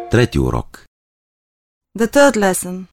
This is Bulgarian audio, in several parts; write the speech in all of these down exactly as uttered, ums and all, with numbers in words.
Трети урок. The third lesson.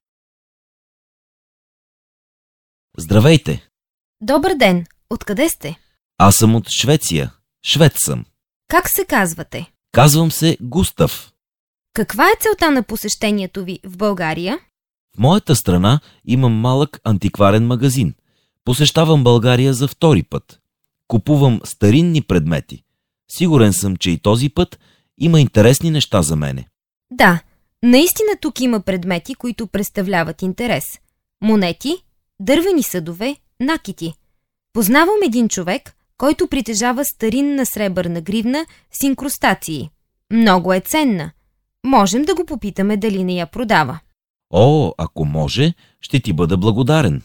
Здравейте! Добър ден! Откъде сте? Аз съм от Швеция. Швед съм. Как се казвате? Казвам се Густав. Каква е целта на посещението ви в България? В моята страна имам малък антикварен магазин. Посещавам България за втори път. Купувам старинни предмети. Сигурен съм, че и този път има интересни неща за мене. Да, наистина тук има предмети, които представляват интерес. Монети, дървени съдове, накити. Познавам един човек, който притежава старинна сребърна гривна с инкрустации. Много е ценна. Можем да го попитаме дали не я продава. О, ако може, ще ти бъда благодарен.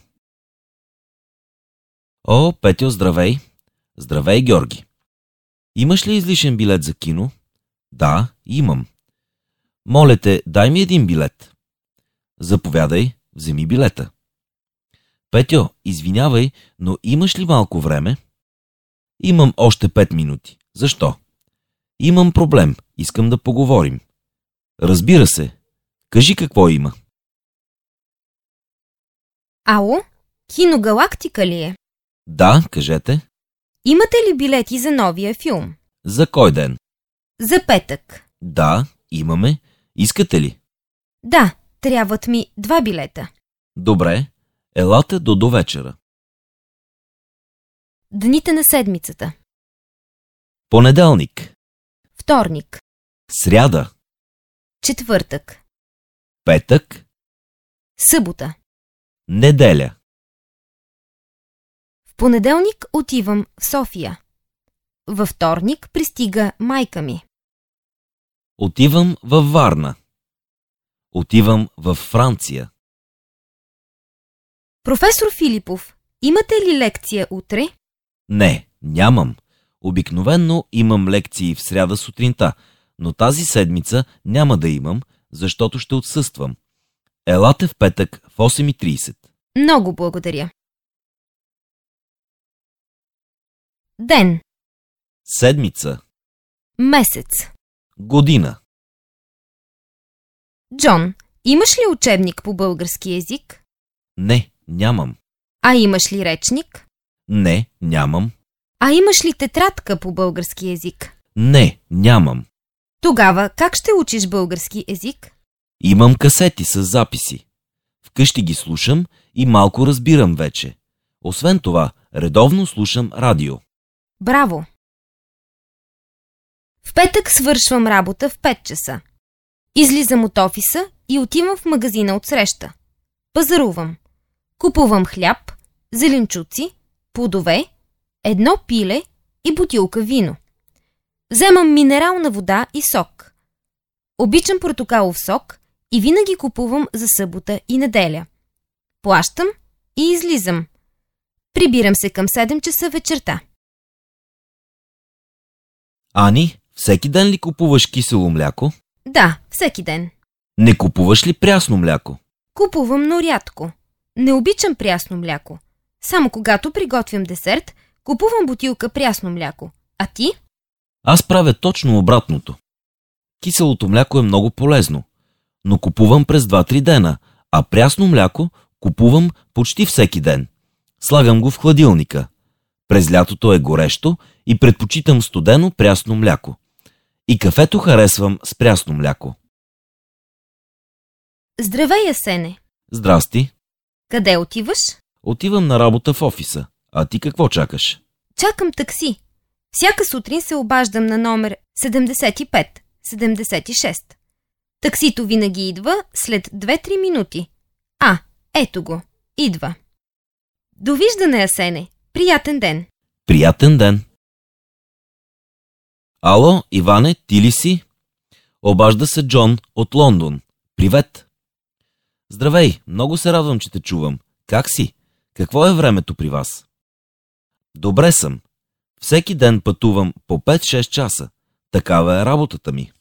О, Петьо, здравей! Здравей, Георги! Имаш ли излишен билет за кино? Да, имам. Моля те, дай ми един билет. Заповядай, вземи билета. Петьо, извинявай, но имаш ли малко време? Имам още пет минути. Защо? Имам проблем. Искам да поговорим. Разбира се. Кажи какво има. Ало? Кино Галактика ли е? Да, кажете. Имате ли билети за новия филм? За кой ден? За петък. Да, имаме. Искате ли? Да, трябват ми два билета. Добре. Елате до до вечера. Дните на седмицата. Понеделник. Вторник. Сряда. Четвъртък. Петък. Събота. Неделя. В понеделник отивам в София. Във вторник пристига майка ми. Отивам във Варна. Отивам във Франция. Професор Филипов, имате ли лекция утре? Не, нямам. Обикновенно имам лекции в сряда сутринта, но тази седмица няма да имам, защото ще отсъствам. Елате в петък в осем и трийсет. Много благодаря. Ден. Седмица. Месец. Година. Джон, имаш ли учебник по български език? Не, нямам. А имаш ли речник? Не, нямам. А имаш ли тетрадка по български език? Не, нямам. Тогава как ще учиш български език? Имам касети с записи. Вкъщи ги слушам и малко разбирам вече. Освен това, редовно слушам радио. Браво! В петък свършвам работа в пет часа. Излизам от офиса и отивам в магазина отсреща. Пазарувам. Купувам хляб, зеленчуци, плодове, едно пиле и бутилка вино. Вземам минерална вода и сок. Обичам портокалов сок и винаги купувам за събота и неделя. Плащам и излизам. Прибирам се към седем часа вечерта. Ани, всеки ден ли купуваш кисело мляко? Да, всеки ден. Не купуваш ли прясно мляко? Купувам, но рядко. Не обичам прясно мляко. Само когато приготвям десерт, купувам бутилка прясно мляко. А ти? Аз правя точно обратното. Киселото мляко е много полезно, но купувам през два-три дена, а прясно мляко купувам почти всеки ден. Слагам го в хладилника. През лятото е горещо и предпочитам студено прясно мляко. И кафето харесвам с прясно мляко. Здравей, Асене! Здрасти! Къде отиваш? Отивам на работа в офиса. А ти какво чакаш? Чакам такси. Всяка сутрин се обаждам на номер седемдесет и пет седемдесет и шест. Таксито винаги идва след две-три минути. А, ето го. Идва. Довиждане, Асене. Приятен ден. Приятен ден. Ало, Иване, ти ли си? Обажда се Джон от Лондон. Привет. Здравей, много се радвам, че те чувам. Как си? Какво е времето при вас? Добре съм. Всеки ден пътувам по пет-шест часа. Такава е работата ми.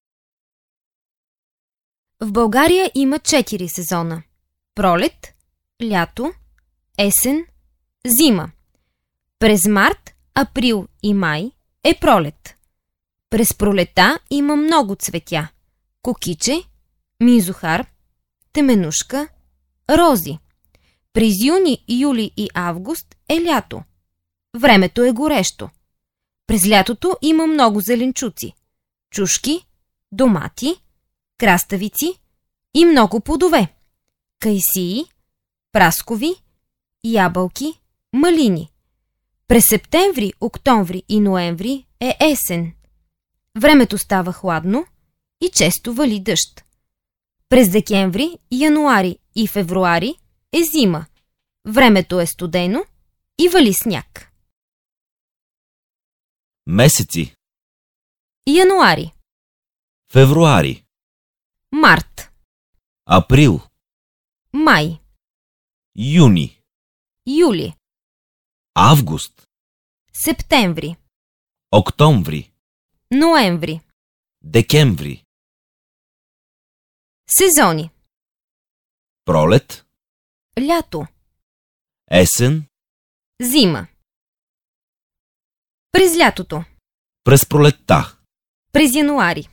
В България има четири сезона. Пролет, лято, есен, зима. През март, април и май е пролет. През пролета има много цветя. кокиче, мизухар, теменушка, рози. През юни, юли и август е лято. Времето е горещо. През лятото има много зеленчуци, чушки, домати, краставици и много плодове, кайсии, праскови, ябълки, малини. През септември, октомври и ноември е есен. Времето става хладно и често вали дъжд. През декември, януари и февруари е зима. Времето е студено и вали сняг. Месеци. Януари, Февруари. март, Април. май, Юни. юли, Август. септември, Октомври. ноември. Декември. Сезони. Пролет. Лято, Есен. зима. През лятото, През пролетта. през януари,